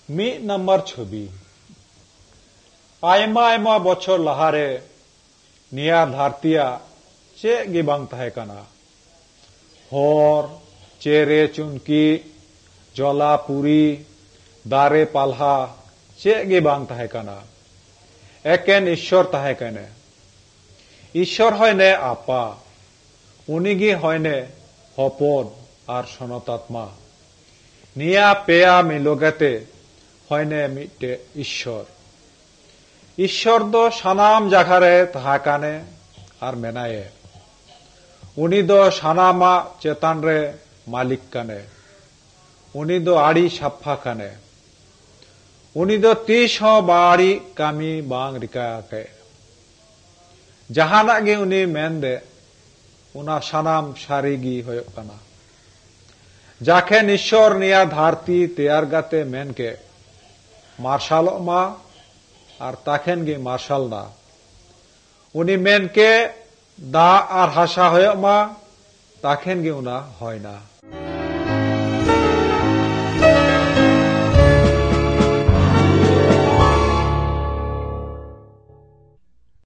ᱢᱤᱫ ᱱᱟᱢᱵᱟᱨ ᱪᱷᱚᱵᱤ ᱟᱭᱢᱟ ᱟᱭᱢᱟ ᱵᱚᱪᱷᱚᱨ ᱞᱟᱦᱟᱨᱮ ᱱᱤᱭᱟᱹ ᱫᱷᱟᱹᱨᱛᱤᱭᱟᱜ ᱪᱮᱫ ᱜᱮ ᱵᱟᱝ ᱛᱟᱦᱮᱸ ᱠᱟᱱᱟ। ᱦᱚᱨ, ᱪᱮᱬᱮ ᱪᱩᱱᱠᱤ, ᱡᱚᱞᱟᱯᱩᱨᱤ, ᱫᱟᱨᱮ ᱯᱟᱞᱦᱟ ᱪᱮᱫ ᱜᱮ ᱵᱟᱝ ᱛᱟᱦᱮᱸ ᱠᱟᱱᱟ। ᱮᱠᱮᱱ ঈশ্বর ᱛᱟᱦᱮᱸ ᱠᱟᱱᱟ। ঈশ্বর হয়নে আপা, উনিগি হয়নে হপন আর সনতাত্মা। নিয়া পেয়া মিলগাতে হয়নে মিটে ঈশ্বর। ঈশ্বর দো সানাম জায়গারে তাহাকানে আর মেনায়ে। উনি দো সানামা চেতানরে মালিক কানে। উনি দো আড়ি সাফা কানে। উনি দো 30 বাড়ি কামি বাং রিকাকে। জাহানা গে উনি মেনদে উনা সানাম সারিগি হয়ে কানা। যাখেন ঈশ্বর নিয়া ধারতি তেয়ার গাতে মেনকে মার্শাল মা আর তাখেন গে মার্শাল না। উনি মেনকে দা আর হাসা হয়ে মা তাখেন গে উনা হয় না।